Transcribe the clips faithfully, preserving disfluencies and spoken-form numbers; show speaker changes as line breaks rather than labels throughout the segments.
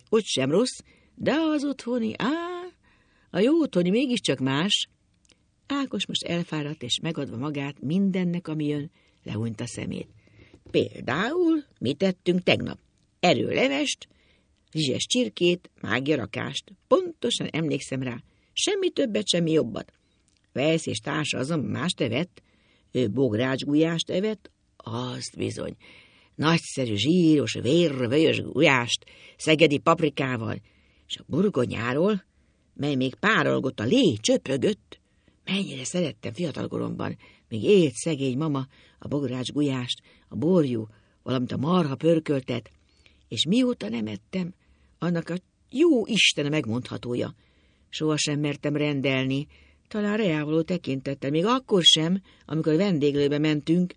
ott sem rossz, de az otthoni, á, a jó otthoni mégiscsak más. Ákos most elfáradt, és megadva magát mindennek, ami jön, lehúnyta szemét. Például mit tettünk tegnap? Erőlevest, rizses csirkét, mágiarakást. Pontosan emlékszem rá. Semmi többet, semmi jobbat. Vesz és társa azonban mást evett. Ő bográcsgulyást evett, azt bizony. Nagyszerű, zsíros, vérvölyös gulyást, szegedi paprikával, és a burgonyáról, mely még párolgott, a lé csöprögött. Mennyire szerettem fiatalkoromban, még élt szegény mama a bográcsgulyást, a borjú, valamint a marha pörköltet, és mióta nem ettem, annak a jó Isten megmondhatója. Sohasem mertem rendelni, talán reávaló tekintettel, még akkor sem, amikor a vendéglőbe mentünk.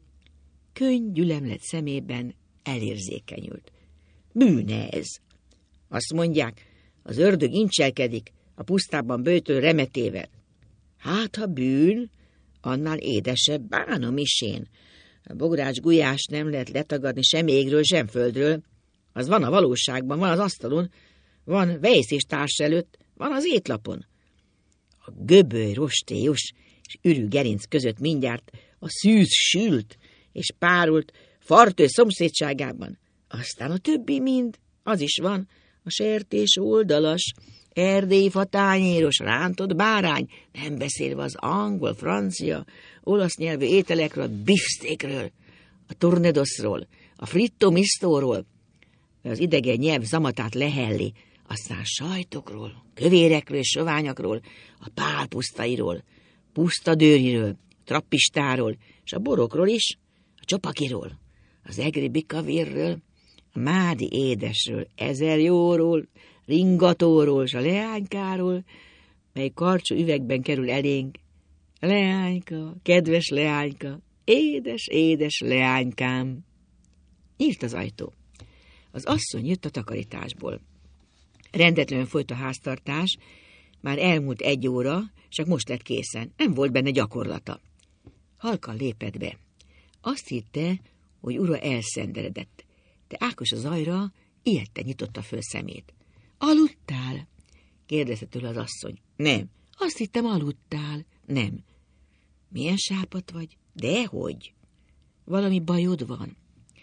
Könny gyülemlet szemében elérzékenyült. Bűne ez. Azt mondják, az ördög incselkedik a pusztában böjtő remetével. Hát, ha bűn, annál édesebb bánom is én. A bogrács gulyást nem lehet letagadni sem égről, sem földről. Az van a valóságban, van az asztalon, van vejszés társ előtt, van az étlapon. A göböly, rostélyos és ürű gerinc között mindjárt a szűz sült és párult fartő szomszédságában. Aztán a többi mind, az is van, a sertés oldalas, erdélyi fatányéros, rántott bárány, nem beszélve az angol, francia, olasz nyelvű ételekről, a beefsteakről, a tornedosról, a fritto mistóról, az idegen nyelv zamatát lehelli, aztán sajtokról, kövérekről és soványakról, a pálpusztairól, pusztadőriről, trappistáról, és a borokról is, a csopakiról, az egri bikavérről, a mádi édesről, ezer jóról, ringatóról, és a leánykáról, mely karcsú üvegben kerül elénk. Leányka, kedves leányka, édes, édes leánykám. Nyílt az ajtó. Az asszony jött a takarításból. Rendetlenül folyt a háztartás, már elmúlt egy óra, csak most lett készen. Nem volt benne gyakorlata. Halkan lépett be. Azt hitte, hogy ura elszenderedett, de Ákos a zajra ijedten nyitotta föl szemét. Aludtál? Kérdezte tőle az asszony. Nem. Azt hittem, aludtál. Nem. Milyen sápat vagy? Dehogy. Valami bajod van.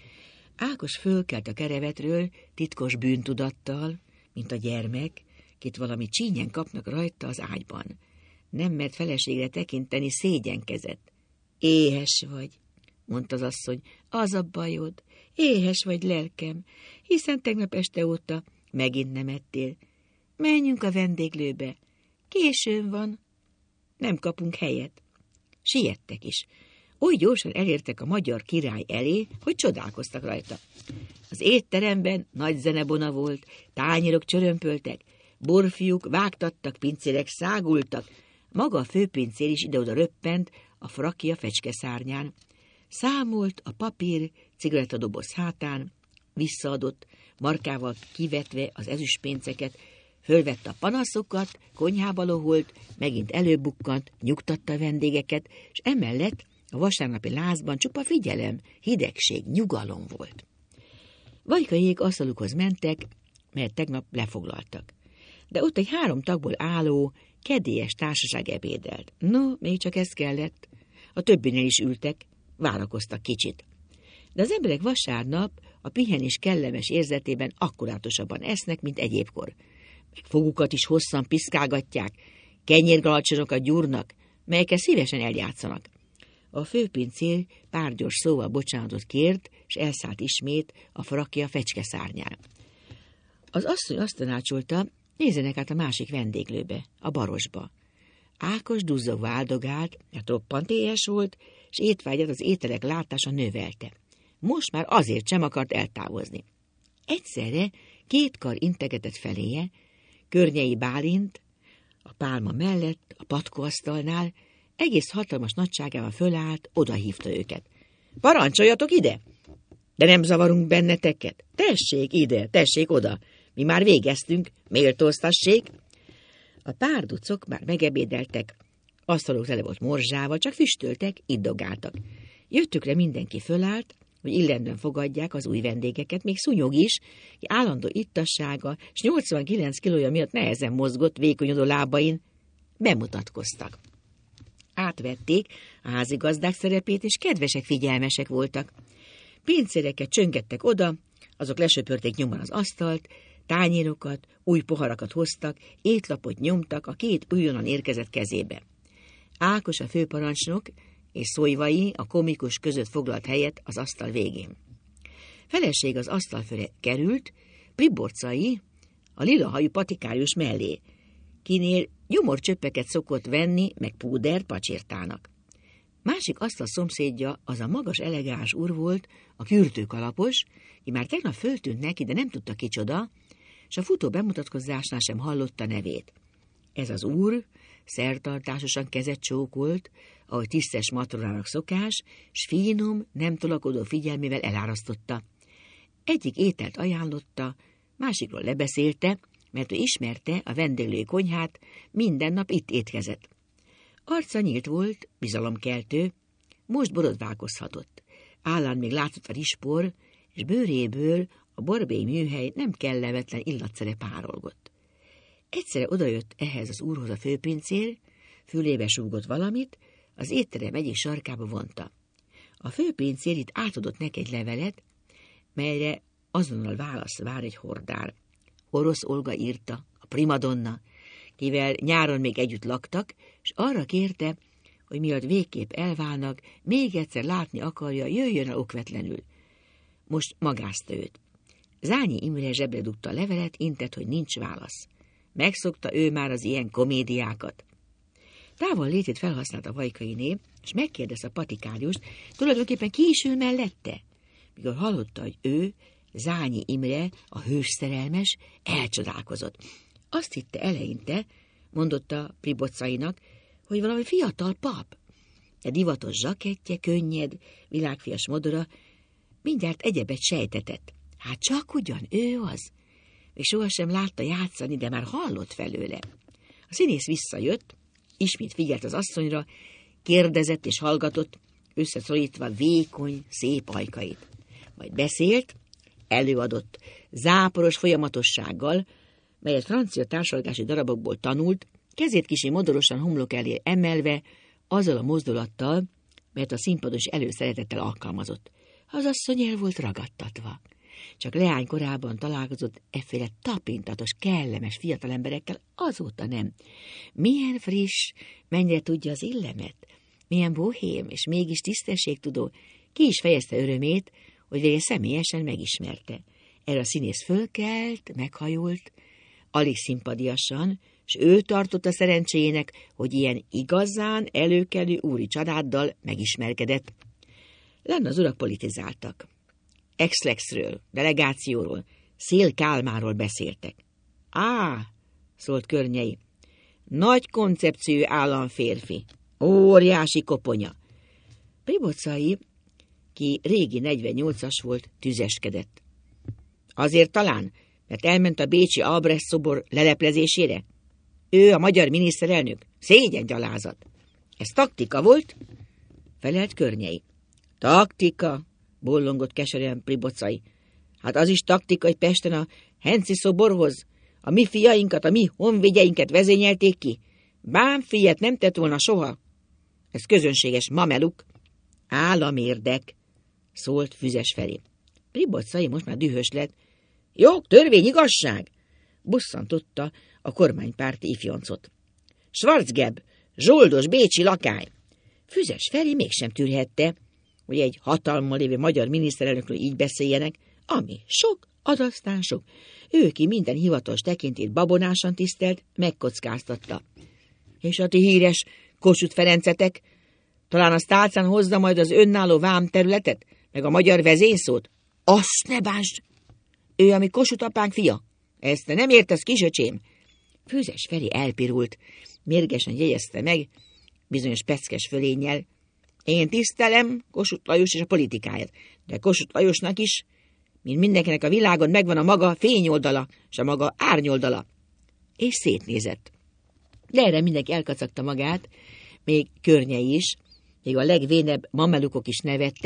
Ákos fölkelt a kerevetről titkos bűntudattal, mint a gyermek, kit valami csínyen kapnak rajta az ágyban. Nem mert feleségre tekinteni, szégyenkezett. Éhes vagy, mondta az asszony. Az a bajod. Éhes vagy, lelkem, hiszen tegnap este óta megint nem ettél. Menjünk a vendéglőbe. Későn van. Nem kapunk helyet. Siettek is. Oly gyorsan elértek a magyar király elé, hogy csodálkoztak rajta. Az étteremben nagy zenebona volt, tányérok csörömpöltek, borfiúk vágtattak, pincérek szágultak, maga a főpincér is ide-oda röppent a frakja fecskeszárnyán. Számolt a papír cigarettadoboz hátán, visszaadott, markával kivetve az ezüstpénceket, fölvette a panaszokat, konyhába loholt, megint előbukkant, nyugtatta a vendégeket, és emellett a vasárnapi lázban csupa figyelem, hidegség, nyugalom volt. Vajkaiék asztalukhoz mentek, mert tegnap lefoglaltak. De ott egy három tagból álló, kedélyes társaság ebédelt. No, még csak ez kellett. A többinél is ültek, várakoztak kicsit. De az emberek vasárnap a pihenés kellemes érzetében akkurátosabban esznek, mint egyébkor. Meg fogukat is hosszan piszkálgatják, kenyérgalacsonokat gyúrnak, melyekkel szívesen eljátszanak. A főpincér pár gyors szóval bocsánatot kért, és elszállt ismét a frakja fecskeszárnyán. Az asszony azt tanácsolta, nézzenek át a másik vendéglőbe, a barosba. Ákos duzzogva áldogált, mert roppant éhes volt, és étvágyat az ételek látása növelte. Most már azért sem akart eltávozni. Egyszerre két kar integetett feléje, Környei Bálint, a pálma mellett, a patkóasztalnál, egész hatalmas nagyságával fölállt, odahívta őket. Parancsoljatok ide! De nem zavarunk benneteket? Tessék ide, tessék oda! Mi már végeztünk, méltóztassék! A párducok már megebédeltek, asztaluk tele volt morzsával, csak füstöltek, iddogáltak. Jöttükre mindenki fölállt, hogy illendően fogadják az új vendégeket, még Szúnyog is, ki állandó ittassága, és nyolcvankilenc kilója miatt nehezen mozgott vékonyodó lábain, bemutatkoztak. Átvették a házigazdák szerepét, és kedvesek, figyelmesek voltak. Pincéreket csöngettek oda, azok lesöpörték nyomban az asztalt, tányérokat, új poharakat hoztak, étlapot nyomtak a két újonnan érkezett kezébe. Ákos a főparancsnok és Szolyvai a komikus között foglalt helyet az asztal végén. Feleség az asztal fölé került, Priborcai a lilahajú patikárius mellé, kinél gyomorcsöppeket szokott venni, meg púder pacsirtának. Másik asztal szomszédja az a magas elegáns úr volt, a kürtőkalapos, ki már tegnap föltűnt neki, de nem tudta kicsoda, és a futó bemutatkozásnál sem hallotta nevét. Ez az úr szertartásosan kezet csókolt, ahogy tisztes matronának szokás, s finom, nem tolakodó figyelmével elárasztotta. Egyik ételt ajánlotta, másikról lebeszélte, mert ő ismerte a vendéglői konyhát, minden nap itt étkezett. Arca nyílt volt, bizalomkeltő, most borodválkozhatott. Állán még látszott a rizspor, és bőréből a borbély műhely nem kellemetlen illatszere párolgott. Egyszerre odajött ehhez az úrhoz a főpincér, fülébe súgott valamit, az étterem egyik sarkába vonta. A főpincér itt átadott neki egy levelet, melyre azonnal válasz vár egy hordár. Orosz Olga írta, a primadonna, kivel nyáron még együtt laktak, és arra kérte, hogy mielőtt végképp elválnak, még egyszer látni akarja, jöjjön el okvetlenül. Most magázta őt. Zányi Imre zsebre dugta a levelet, intett, hogy nincs válasz. Megszokta ő már az ilyen komédiákat. Távol létét felhasználta Vajkainé, és megkérdezte a patikáriust, tulajdonképpen ki is ül mellette. Mikor hallotta, hogy ő, Zányi Imre, a hős szerelmes, elcsodálkozott. Azt hitte eleinte, mondotta Priborcainak, hogy valami fiatal pap. De divatos zsakettje, könnyed, világfias modora, mindjárt egyebet sejtetett. Hát csak ugyan ő az. Még sohasem látta játszani, de már hallott felőle. A színész visszajött, ismét figyelt az asszonyra, kérdezett és hallgatott, összeszorítva vékony, szép ajkait. Majd beszélt, előadott, záporos folyamatossággal, melyet francia társalgási darabokból tanult, kezét kissé modorosan homlok elé emelve, azzal a mozdulattal, mert a színpados előszeretettel alkalmazott. Az asszony el volt ragadtatva. Csak leány korában találkozott efféle tapintatos, kellemes fiatalemberekkel, azóta nem. Milyen friss, mennyire tudja az illemet, milyen bohém és mégis tisztességtudó, ki is fejezte örömét, hogy végre személyesen megismerte. Erre a színész fölkelt, meghajolt, alig szimpadiasan, s ő tartotta szerencséjének, hogy ilyen igazán előkelő úri családdal megismerkedett. Lenn az urak politizáltak. Ex-lexről, delegációról, Szél Kálmáról beszéltek. Á, szólt Környei, nagy koncepciójú államférfi, óriási koponya. Priborcai, ki régi negyvennyolcas volt, tüzeskedett. Azért talán, mert elment a bécsi Albrecht szobor leleplezésére? Ő a magyar miniszterelnök? Szégyengyalázat. Ez taktika volt? Felelt Környei. Taktika, bollongott keserűen Priborcai. Hát az is taktika, hogy Pesten a Henci szoborhoz a mi fiainkat, a mi honvédjeinket vezényelték ki. Bámfiet nem tett volna soha. Ez közönséges mameluk. Államérdek, szólt Füzes felé. Priborcai most már dühös lett. Jog, törvény, igazság! Bosszantotta a kormánypárti ifjoncot. Schwarzgeb, zsoldos bécsi lakály! Füzes Feri mégsem tűrhette, hogy egy hatalmon lévő magyar miniszterelnökről így beszéljenek, ami sok, az aztán sok. Ő, ki minden hivatalos tekintét babonásan tisztelt, megkockáztatta. És a ti híres Kossuth Ferencetek, talán a tálcán hozza majd az önálló vámterületet, meg a magyar vezényszót? Azt ne bánsd! Ő, ami Kossuth apánk fia. Ezt te nem értesz, kisöcsém? Füzes Feri elpirult, mérgesen jegyezte meg, bizonyos peckes fölénnyel. Én tisztelem Kossuth Lajos és a politikáját, de Kossuth Lajosnak is, mint mindenkinek a világon megvan a maga fényoldala, és a maga árnyoldala. És szétnézett. De erre mindenki elkacagta magát, még Környei is, még a legvénebb mamelukok is nevettek,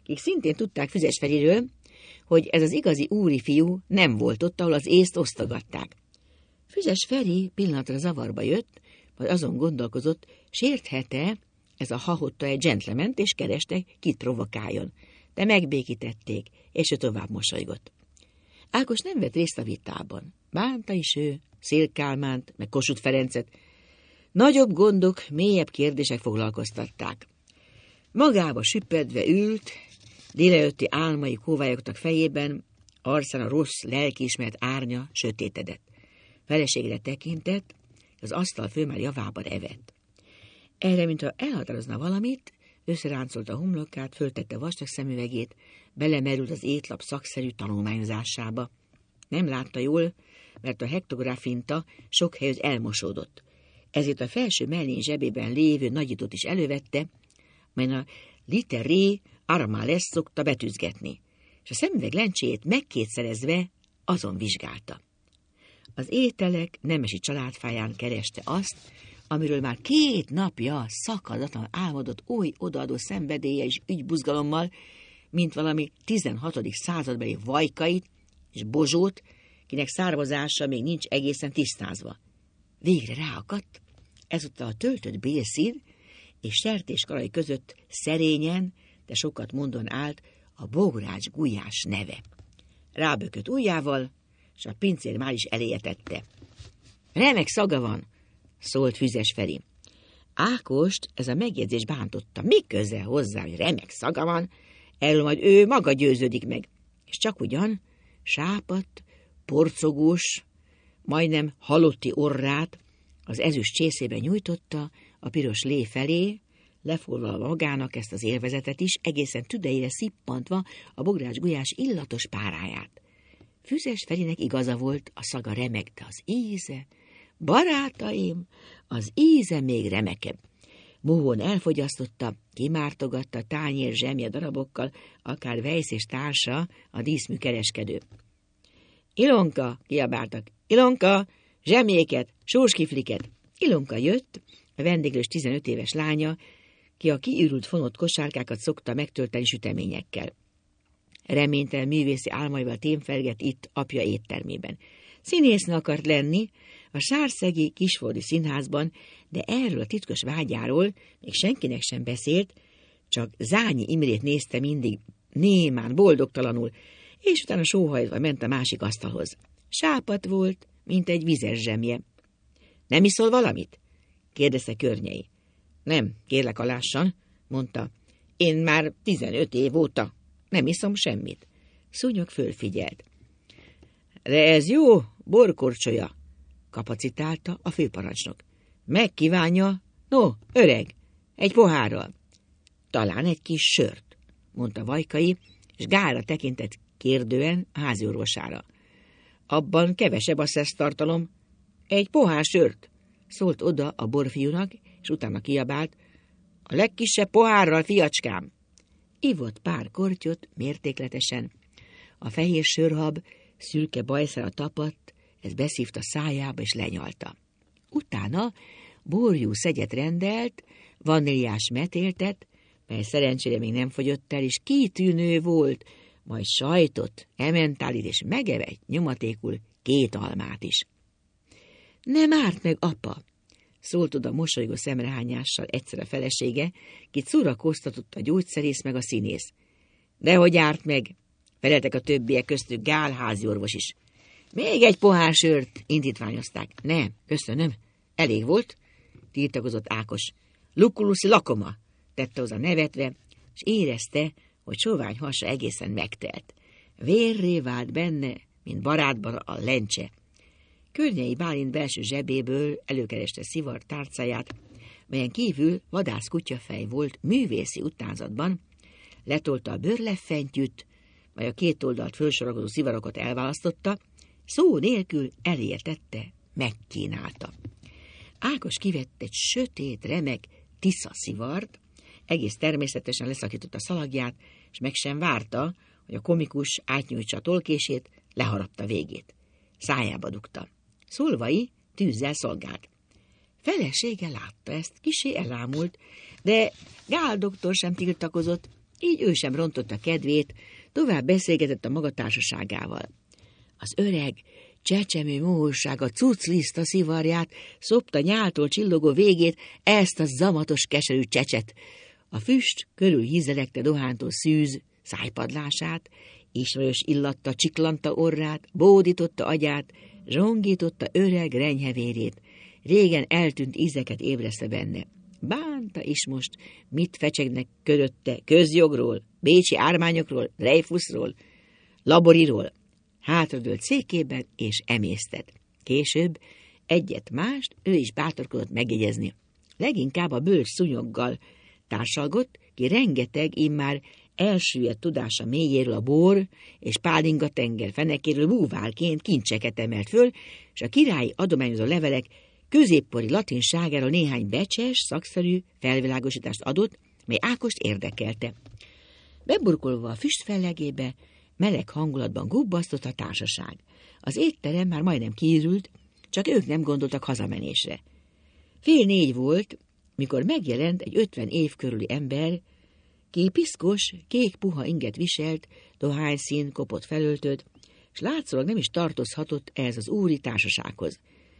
akik szintén tudták Füzes Feriről, hogy ez az igazi úri fiú nem volt ott, ahol az észt osztogatták. Füzes Feri pillanatra zavarba jött, majd azon gondolkozott, sérthette ez a hahotta egy gentlement, és kereste, kit provokáljon. De megbékítették, és ő tovább mosolygott. Ákos nem vett részt a vitában. Bánta is ő, Széll Kálmánt, meg Kossuth Ferencet. Nagyobb gondok, mélyebb kérdések foglalkoztatták. Magába süppedve ült, délelőtti álmai kóvályogtak fejében, arcán a rossz lelkiismeret árnya sötétedett. Feleségre tekintett, az asztal fő már javában evett. Erre, mintha elhatározna valamit, összeráncolta a homlokát, föltette vastag szemüvegét, belemerült az étlap szakszerű tanulmányozásába. Nem látta jól, mert a hektográfinta sok helyütt elmosódott. Ezért a felső mellén zsebében lévő nagyítót is elővette, melyen a literé armales szokta betűzgetni, és a szemüveg lencséjét megkétszerezve azon vizsgálta. Az ételek nemesi családfáján kereste azt, amiről már két napja szakadatlan álmodott oly odaadó szenvedélye és ügybuzgalommal, mint valami tizenhatodik századbeli Vajkait és Bozsót, kinek származása még nincs egészen tisztázva. Végre ráakadt, ezúttal a töltött bélszín és sertéskalai között szerényen, de sokat mondon állt a Bogrács Gulyás neve. Rábökött ujjával, és a pincér már is eléje tette. Remek szaga van, szólt Füzes Feri. Ákost ez a megjegyzés bántotta. Mi köze hozzá, hogy remek szaga van? Erről majd ő maga győződik meg. És csak ugyan sápadt, porcogós, majdnem halotti orrát az ezüst csészében nyújtotta a piros lé felé, lefoglalva magának ezt az élvezetet is, egészen tüdeire szippantva a Bogrács Gulyás illatos páráját. Füzes Ferinek igaza volt, a szaga remek, de az íze, barátaim, az íze még remekebb. Mohón elfogyasztotta, kimártogatta tányér zsemje darabokkal, akár Weisz és társa, a díszműkereskedő. Ilonka, kiabáltak, Ilonka, zsemjéket, sóskifliket. Ilonka jött, a vendéglős tizenöt éves lánya, ki a kiürült fonott kosárkákat szokta megtölteni süteményekkel. Reménytelen művészi álmaival témfergett itt apja éttermében. Színésznő akart lenni a sárszegi Kisföldi Színházban, de erről a titkos vágyáról még senkinek sem beszélt, csak Zányi Imrét nézte mindig némán, boldogtalanul, és utána sóhajtva ment a másik asztalhoz. Sápadt volt, mint egy vizes zsemje. Nem iszol valamit? kérdezte Környei. Nem, kérlek alássan, mondta. Én már tizenöt év óta nem iszom semmit. Szúnyog fölfigyelt. De ez jó, borkorcsolya, kapacitálta a főparancsnok. Megkívánja, no, öreg, egy pohárral. Talán egy kis sört, mondta Vajkai, és Gálra tekintett kérdően a háziorvosára. Abban kevesebb a szesztartalom. Egy pohár sört, szólt oda a borfiúnak, és utána kiabált. A legkisebb pohárral, fiacskám. Ivott pár kortyot mértékletesen. A fehér sörhab szürke bajszára tapadt, ez beszívta szájába és lenyalta. Utána borjú szegyet rendelt, vaníliás metéltet, mely szerencsére még nem fogyott el, és kitűnő volt, majd sajtot, ementálit és megevett nyomatékul két almát is. Nem árt meg, apa, szólt oda mosolygó szemrehányással egyszer a felesége, kit szórakoztatott a gyógyszerész meg a színész. Dehogy árt meg, feleltek a többiek, köztük Gál háziorvos is. Még egy pohár sört, indítványozták. Nem, köszönöm, elég volt, tiltakozott Ákos. Luculuszi lakoma, tette hozzá nevetve, és érezte, hogy sovány hasa egészen megtelt. Vérré vált benne, mint barátban a lencse. Környei Bálint belső zsebéből előkereste szivar tárcáját, melyen kívül vadász kutyafej volt művészi utánzatban, letolta a bőrleffentyűt, majd a két oldalt fölsorakozó szivarokat elválasztotta, szó nélkül elértette, megkínálta. Ákos kivett egy sötét, remek tisza szivart, egész természetesen leszakította a szalagját, és meg sem várta, hogy a komikus átnyújtsa a tolkését, leharapta végét. Szájába dugta. Szolvai tűzzel szolgált. Felesége látta ezt, kissé elámult, de Gál doktor sem tiltakozott, Így ő sem rontotta kedvét, tovább beszélgetett a maga társaságával. Az öreg, csecsemő mohósága cucliszta szivarját, szopta nyáltól csillogó végét, ezt a zamatos keserű csecset. A füst körül hízelekte dohántó szűz szájpadlását, ismerős illatta csiklanta orrát, bódította agyát, zsongította öreg renyhevérét. Régen eltűnt ízeket ébreszte benne. Bánta is most, mit fecsegnek körötte közjogról, bécsi ármányokról, Dreyfusról, Laboriról. Hátradőlt székében és emésztett. Később egyet mást ő is bátorkodott megjegyezni. Leginkább a bölcs szúnyoggal társalgott, ki rengeteg immár elsüllyedt tudása mélyéről a bor és pálinga tenger fenekéről búvárként kincseket emelt föl, és a királyi adományozó levelek középkori latinságáról néhány becses, szakszerű felvilágosítást adott, mely Ákost érdekelte. Beburkolva a füst fellegébe, meleg hangulatban gubbasztott a társaság. Az étterem már majdnem kiürült, csak ők nem gondoltak hazamenésre. Fél négy volt, mikor megjelent egy ötven év körüli ember, ki piszkos, kék puha inget viselt, dohányszín kopott felöltöd, s látszólag nem is tartozhatott ehhez az úri társasághoz.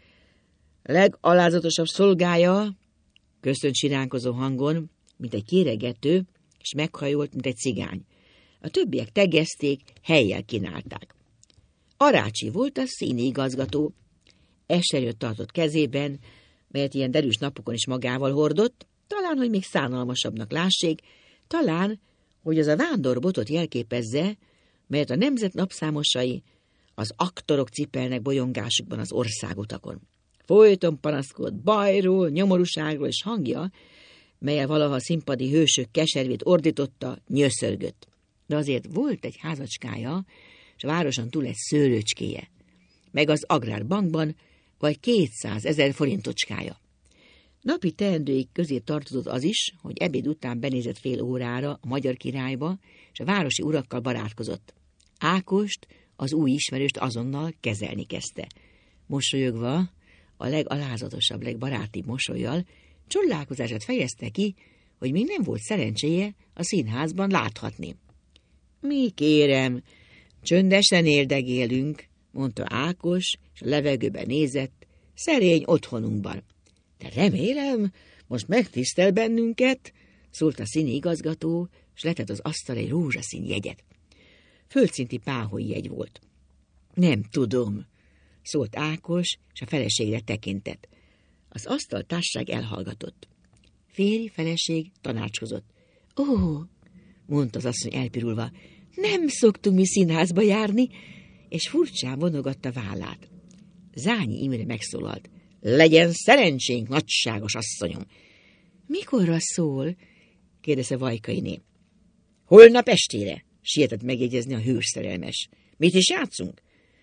Legalázatosabb szolgája, köszönt siránkozó hangon, mint egy kéregető, és meghajolt, mint egy cigány. A többiek tegezték, helyjel kínálták. Arácsi volt a színi igazgató. Esernyőt tartott kezében, melyet ilyen derűs napokon is magával hordott, talán, hogy még szánalmasabbnak lássék, talán, hogy az a vándorbotot jelképezze, melyet a nemzet napszámosai, az aktorok cipelnek bolyongásukban az országutakon. Folyton panaszkodt bajról, nyomorúságról, és hangja, melyel valaha a színpadi hősök keservét ordította, nyöszörgött. De azért volt egy házacskája, és a városon túl egy szőlőcskéje, meg az Agrárbankban vagy kétszázezer forintocskája. Napi teendőik közé tartozott az is, hogy ebéd után benézett fél órára a Magyar Királyba, és a városi urakkal barátkozott. Ákost, az új ismerőst azonnal kezelni kezdte. Mosolyogva, a legalázatosabb, legbarátibb mosollyal, csodálkozását fejezte ki, hogy még nem volt szerencséje a színházban láthatni. Mi kérem, csöndesen éldegélünk, mondta Ákos, és a levegőbe nézett, szerény otthonunkban. De remélem, most megtisztel bennünket, szólt a színi igazgató, és letett az asztalra egy rózsaszín jegyet. Földszinti páholy jegy volt. Nem tudom, szólt Ákos, és a feleségre tekintett. Az asztaltárság elhallgatott. Férj, feleség tanácskozott. Ó, mondta az asszony elpirulva, nem szoktunk mi színházba járni, és furcsán vonogatta vállát. Zányi Imre megszólalt. Legyen szerencsénk, nagyságos asszonyom. Mikorra szól? kérdezte Vajkainé. Holnap estére, sietett megjegyezni a hős szerelmes. Mit is játszunk?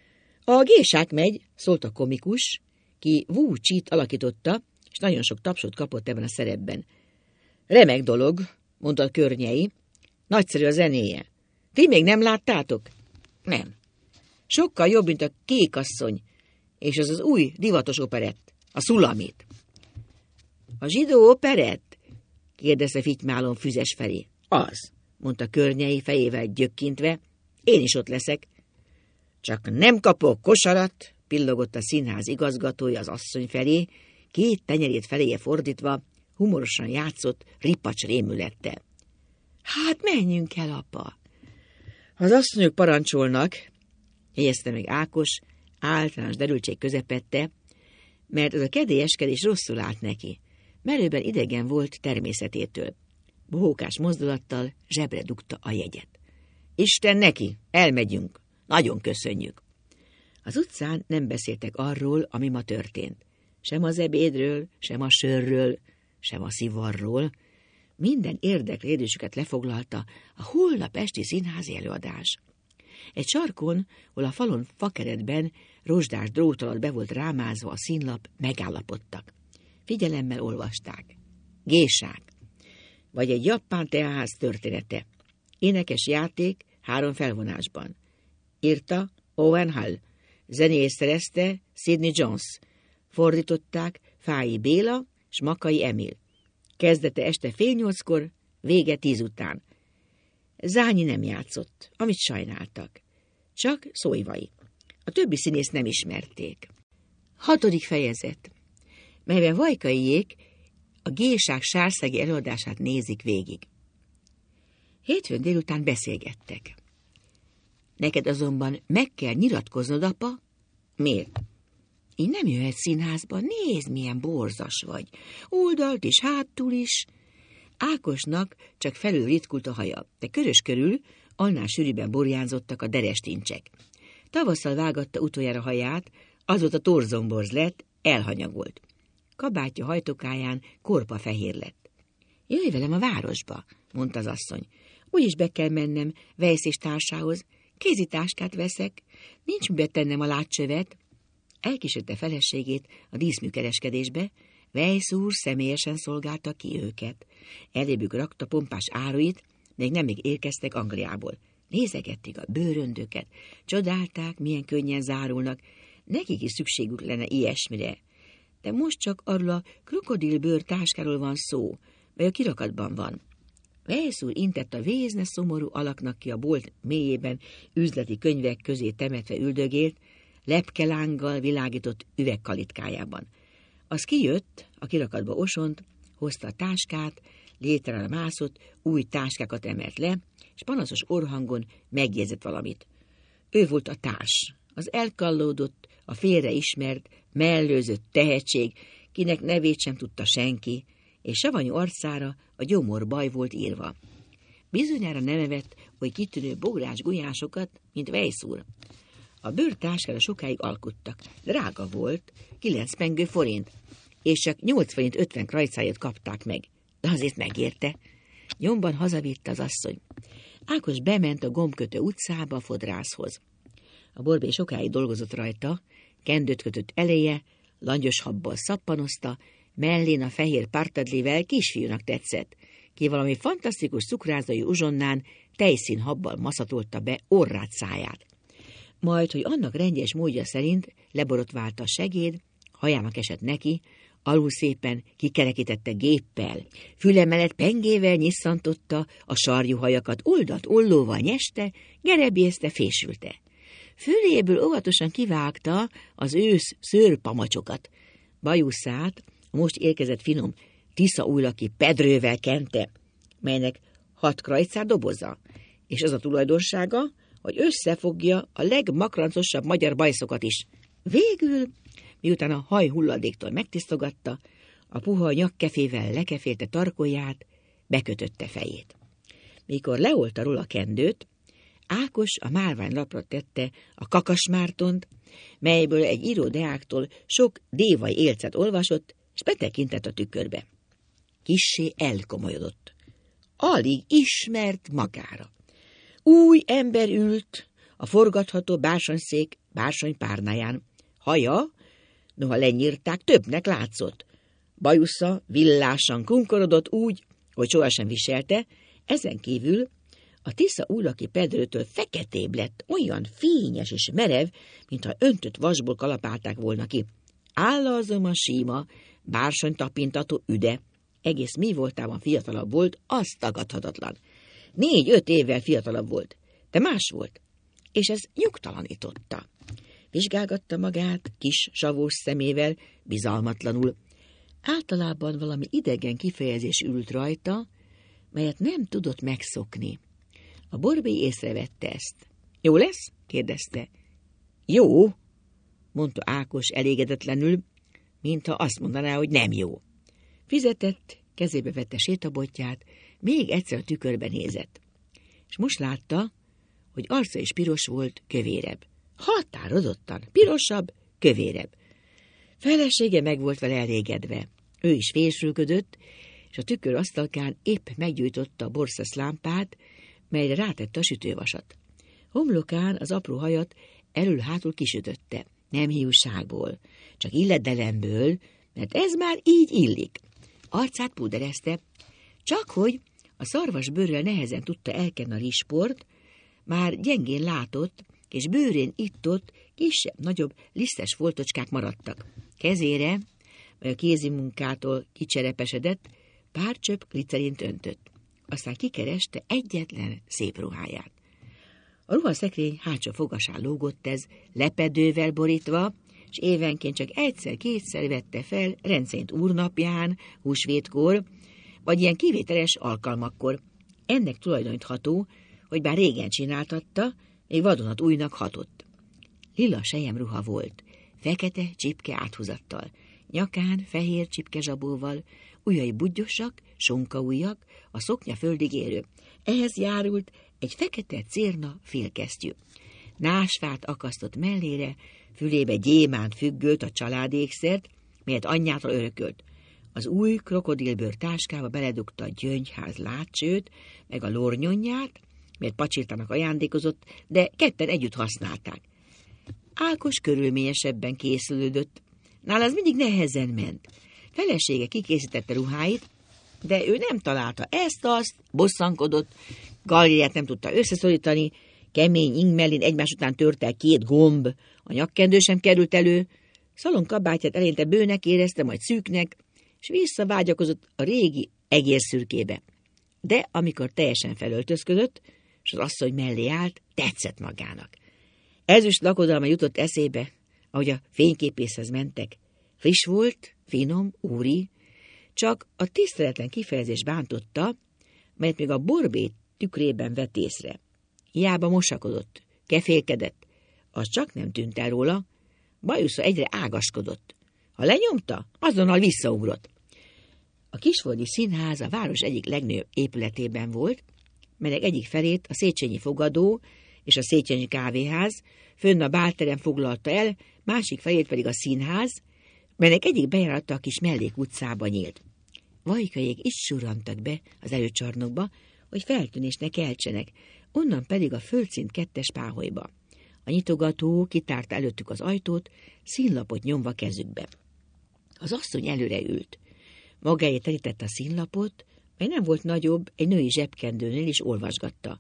A Gésák megy, szólt a komikus, ki Wu Chi-t alakította, és nagyon sok tapsot kapott ebben a szerepben. Remek dolog, mondta a Környei. Nagyszerű a zenéje. Ti még nem láttátok? Nem. Sokkal jobb, mint a Kékasszony, és az az új divatos operett, a Szulamit. A zsidó operett? kérdezte Fitymálon Füzes felé. Az, mondta Környei fejével gyökkintve. Én is ott leszek. Csak nem kapok kosarat, pillogott a színház igazgatója az asszony felé, két tenyerét feléje fordítva, humorosan játszott ripacs rémülettel. Hát menjünk el, apa! Az asszonyok parancsolnak, jegyezte meg Ákos, általános derültség közepette, mert az a kedélyeskedés rosszul állt neki. Merőben idegen volt természetétől. Bohókás mozdulattal zsebre dugta a jegyet. Isten neki, elmegyünk, nagyon köszönjük. Az utcán nem beszéltek arról, ami ma történt. Sem az ebédről, sem a sörről, sem a szivarról. Minden érdeklődésüket lefoglalta a holnap esti színházi előadás. Egy sarkon, hol a falon fakeretben rozsdás drót alatt be volt rámázva a színlap, megállapodtak. Figyelemmel olvasták. Gésák, vagy egy japán teaház története. Énekes játék három felvonásban. Írta Owen Hall, zenét szerezte Sidney Jones, fordították Fáji Béla és Makai Emil. Kezdete este fél nyolckor, vége tíz után. Zányi nem játszott, amit sajnáltak. Csak Szóivai. A többi színészt nem ismerték. Hatodik fejezet, melyben Vajkaiék a Géság sárszegi előadását nézik végig. Hétfőn délután beszélgettek. Neked azonban meg kell nyilatkoznod, apa? Miért? Így nem jöhet színházba, nézd, milyen borzas vagy. Oldalt is, hátul is. Ákosnak csak felül ritkult a haja, de körös körül annál sűrűben burjánzottak a derestincsek. Tavasszal vágatta utoljára haját, azóta torzomborz lett, elhanyagolt. Kabátja hajtokáján korpa fehér lett. Jöjj velem a városba, mondta az asszony. Úgyis be kell mennem Weisz és társához. Kézitáskát veszek, nincs mibe tennem a látcsövet. Elkísérte feleségét a díszműkereskedésbe, Weisz úr személyesen szolgálta ki őket. Elébük rakta pompás áruit, még nem még érkeztek Angliából. Nézegették a bőröndöket, csodálták, milyen könnyen zárulnak, nekik is szükségük lenne ilyesmire. De most csak arról a krokodilbőr táskáról van szó, mely a kirakatban van. Weisz úr intett a vézne szomorú alaknak, ki a bolt mélyében üzleti könyvek közé temetve üldögélt, lepkelánggal világított üvegkalitkájában. Az kijött, a kirakatba osont, hozta a táskát, létre mászott, új táskákat emelt le, és panaszos orrhangon megjegyzett valamit. Ő volt a társ, az elkallódott, a félreismert, mellőzött tehetség, kinek nevét sem tudta senki, és savanyú arcára a gyomor baj volt írva. Bizonyára nem evett oly kitűnő bográs gulyásokat, mint Weisz úr. A bőrtáskára sokáig alkuttak. Drága volt, kilenc pengő forint, és csak nyolc forint ötven krajcáját kapták meg. De azért megérte. Nyomban hazavitte az asszony. Ákos bement a Gombkötő utcába a fodrászhoz. A Borbély sokáig dolgozott rajta, kendőt kötött eleje, langyos habból szappanozta, mellén a fehér partadlivel kisfiúnak tetszett, ki valami fantasztikus cukrázai uzsonnán tejszín habbal maszatolta be orrát száját. Majd, hogy annak rendjes módja szerint leborotválta a segéd, hajának esett neki, alul szépen kikerekítette géppel, füle mellett pengével nyisszantotta a sarjú hajakat, oldat ollóval nyeste, gerebjézte, fésülte. Füléből óvatosan kivágta az ősz szőrpamacsokat. Bajuszát a most érkezett finom tiszaújlaki pedrővel kente, melynek hat krajcár doboza, és az a tulajdonsága, hogy összefogja a legmakrancosabb magyar bajszokat is. Végül, miután a haj hulladéktól megtisztogatta, a puha nyakkefével lekefélte tarkóját, bekötötte fejét. Mikor leolta róla a kendőt, Ákos a márványlapra tette a Kakasmártont, melyből egy íródeáktól sok dévai élcet olvasott, és betekintett a tükörbe. Kissé elkomolyodott. Alig ismert magára. Új ember ült a forgatható bársonyszék bársonypárnáján. Haja, noha lenyírták, többnek látszott. Bajusza villásan kunkorodott úgy, hogy sohasem viselte, ezen kívül a tiszaújlaki pedrőtől feketébb lett, olyan fényes és merev, mintha öntött vasból kalapálták volna ki. Álla azonban síma, bársonytapintató üde, egész mi voltában fiatalabb volt, az tagadhatatlan. Négy-öt évvel fiatalabb volt, de más volt, és ez nyugtalanította. Vizsgálgatta magát kis savós szemével, bizalmatlanul. Általában valami idegen kifejezés ült rajta, melyet nem tudott megszokni. A Borbély észrevette ezt. Jó lesz? kérdezte. Jó, mondta Ákos elégedetlenül, mintha azt mondaná, hogy nem jó. Fizetett, kezébe vette sétabotját, még egyszer a tükörbe nézett. És most látta, hogy arca is piros volt, kövérebb. Határozottan, pirosabb, kövérebb. Felesége meg volt vele elégedve. Ő is fésülködött, és a tükör asztalkán épp meggyújtotta a borszesz lámpát, melyre rátette a sütővasat. Homlokán az apró hajat elől-hátul kisütötte. Nem hiúságból, csak illedelemből, mert ez már így illik. Arcát púderezte, csak hogy a szarvas bőrrel nehezen tudta elkenni a rizsport, már gyengén látott, és bőrén itt-ott kisebb-nagyobb lisztes foltocskák maradtak. Kezére, vagy a kézi munkától kicserepesedett, pár csöpp glicerint öntött. aztán kikereste egyetlen szép ruháját. A ruhaszekrény hátsó fogasán lógott ez, lepedővel borítva, és évenként csak egyszer-kétszer vette fel, rendszerint úrnapján, húsvétkor, vagy ilyen kivételes alkalmakkor. Ennek tulajdonítható, hogy bár régen csináltatta, még vadonat újnak hatott. Lila selyemruha volt, fekete csipke áthúzattal, nyakán fehér csipke zsabóval, ujjai buggyosak, sonkaujjak, a szoknya földig érő. Ehhez járult egy fekete cérna félkesztyű. Násfát akasztott mellére, fülébe gyémánt függölt a családékszert, melyet anyjától örökölt. Az új krokodilbőr táskába beledugta a gyöngyház látcsőt, meg a lornyonját, mert pacsirtának ajándékozott, de ketten együtt használták. Ákos körülményesebben készülődött. Nála az mindig nehezen ment. Felesége kikészítette ruháit, de ő nem találta ezt-azt, bosszankodott, galériát nem tudta összeszorítani, kemény ing mellén egymás után tört el két gomb, a nyakkendő sem került elő, szalonkabátját eleinte bőnek érezte, majd szűknek, és visszavágyakozott a régi egérszürkébe. De amikor teljesen felöltözködött, és az asszony mellé állt, tetszett magának. Ezüst lakodalma jutott eszébe, ahogy a fényképészhez mentek. Friss volt, finom, úri, csak a tiszteletlen kifejezés bántotta, mert még a borbét tükrében vett észre. Hiába mosakodott, kefélkedett, az csak nem tűnt el róla, bajusza egyre ágaskodott. Ha lenyomta, azonnal visszaugrott. A Kisföldi Színház a város egyik legnagyobb épületében volt, melynek egyik felét a Széchenyi Fogadó és a Széchenyi Kávéház, fönn a bálterem foglalta el, másik felét pedig a színház, melynek egyik bejárata a kis mellékutcába nyílt. Vajkaiék is surrantak be az előcsarnokba, hogy feltűnésnek keltsenek, onnan pedig a földszint kettes páholyba. A nyitogató kitárta előttük az ajtót, színlapot nyomva kezükbe. Az asszony előre ült. Magáé terítette a színlapot, mely nem volt nagyobb, egy női zsebkendőnél is olvasgatta.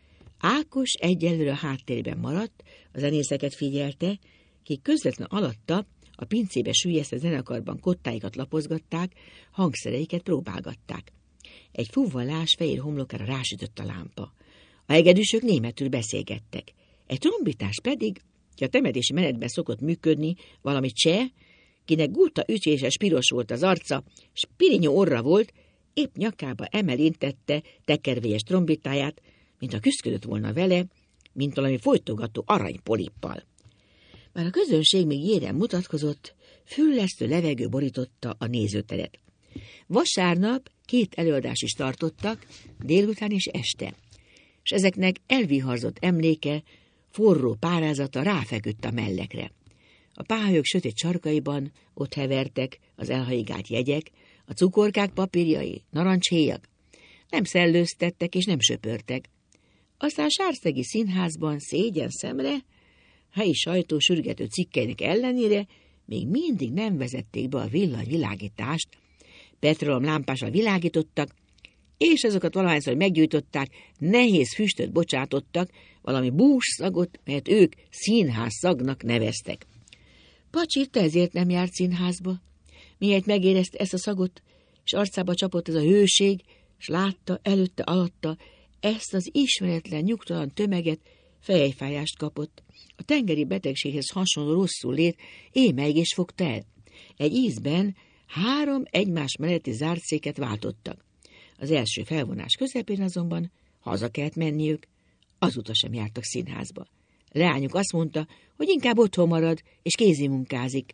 Ákos egyelőre a háttérben maradt, a zenészeket figyelte, kik közvetlen alatta a pincébe süllyesztett zenekarban kottáikat lapozgatták, hangszereiket próbálgatták. Egy fúvvalás fehér homlokára rásütött a lámpa. A hegedűsök németül beszélgettek. Egy trombitás pedig, ki a temetési menetben szokott működni, valami cseh, kinek gulta ücséses piros volt az arca, s pirinyó orra volt, épp nyakába emelintette tekervélyes trombitáját, mint ha küszködött volna vele, mint valami folytogató aranypolippal. Már a közönség még jéren mutatkozott, füllesztő levegő borította a nézőteret. Vasárnap két előadást is tartottak, délután és este, és ezeknek elviharzott emléke, forró párázata ráfeküdt a mellekre. A pályok sötét sarkaiban ott hevertek az elhaigált jegyek, a cukorkák papírjai, narancshéjak. Nem szellőztettek és nem söpörtek. Aztán a Sárszegi Színházban szégyen szemre, helyi sajtó sürgető cikkeinek ellenére még mindig nem vezették be a villanyvilágítást, petrolom lámpással világítottak, és azokat valahányszor meggyújtották, nehéz füstöt bocsátottak, valami bússzagot, melyet ők színházszagnak neveztek. Pacsirta ezért nem járt színházba. Mihelyt megérezte ezt a szagot, és arcába csapott ez a hőség, és látta előtte, alatta ezt az ismeretlen, nyugtalan tömeget, fejfájást kapott. A tengeri betegséghez hasonló rosszul lét émelygés fogta el. Egy ízben három egymás melletti zárt széket váltottak. Az első felvonás közepén azonban haza kellett menniük, azóta sem jártak színházba. Leányuk azt mondta, hogy inkább otthon marad, és kézimunkázik.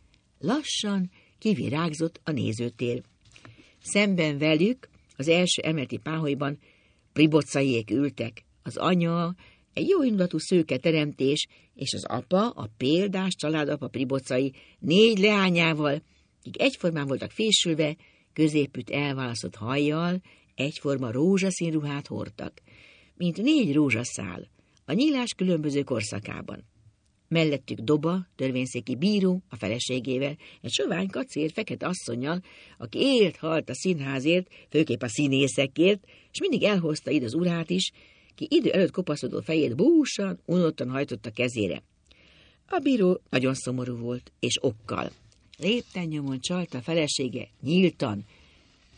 Lassan kivirágzott a nézőtér. Szemben velük az első emeleti páholyban pribocaiék ültek. Az anya egy jó indulatú szőke teremtés, és az apa, a példás családapa pribocai négy leányával, akik egyformán voltak fésülve, középütt elválasztott hajjal, egyforma rózsaszín ruhát hordtak, mint négy rózsaszál, a nyílás különböző korszakában. Mellettük Doba, törvényszéki bíró, a feleségével, egy sovány kacér fekete asszonnyal, aki élt, halt a színházért, főképp a színészekért, és mindig elhozta ide az urát is, ki idő előtt kopaszodó fejét búsan, unottan hajtotta kezére. A bíró nagyon szomorú volt, és okkal. Lépten nyomon csalta a felesége, nyíltan,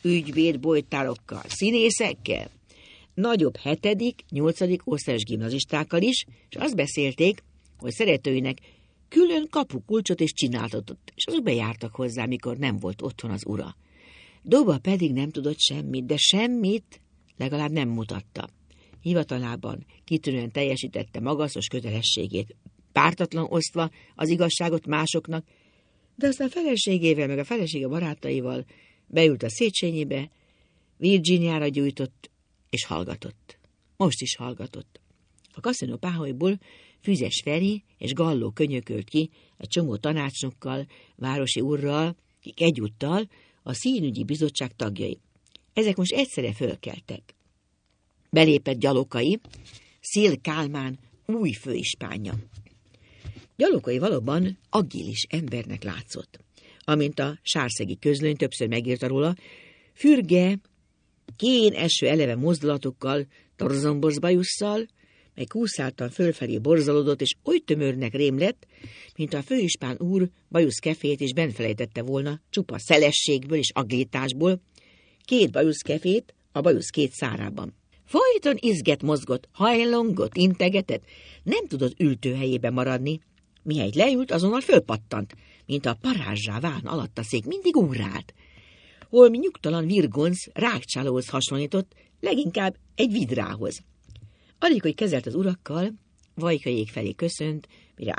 ügyvédbolytárokkal, színészekkel, nagyobb hetedik, nyolcadik osztályos gimnazistákkal is, és azt beszélték, hogy szeretőinek külön kapukulcsot is csináltatott, és azok bejártak hozzá, mikor nem volt otthon az ura. Doba pedig nem tudott semmit, de semmit legalább nem mutatta. Hivatalában kitűnően teljesítette magasztos kötelességét, pártatlan osztva az igazságot másoknak, de aztán a feleségével, meg a felesége barátaival beült a Széchenyibe, Virginiára gyújtott, és hallgatott. Most is hallgatott. A kaszinó páholyból Füzes Feri és Galló könyökölt ki egy csomó tanácsnokkal, városi úrral, kik egyúttal a színügyi bizottság tagjai. Ezek most egyszerre fölkeltek. Belépett Gyalokai, Széll Kálmán új főispánja. Gyalokai valóban agilis embernek látszott. Amint a sárszegi közlöny többször megírta róla, fürge, kén eső eleve mozdulatokkal, torzomborz bajusszal, mely kúszáltan fölfelé borzalodott, és oly tömörnek rém lett, mint a főispán úr bajusz kefét is benfelejtette volna, csupa szelességből és aglításból, két bajusz kefét a bajusz két szárában. Folyton izget mozgott, hajlongott, integetett, nem tudott ültőhelyében maradni, mihelyt leült, azonnal fölpattant, mint a parázsá válna alatt a szék, mindig órált. Holmi nyugtalan virgonc rágcsálóhoz hasonlított, leginkább egy vidrához. Alig, hogy kezelt az urakkal, Vajkaiék felé köszönt, mire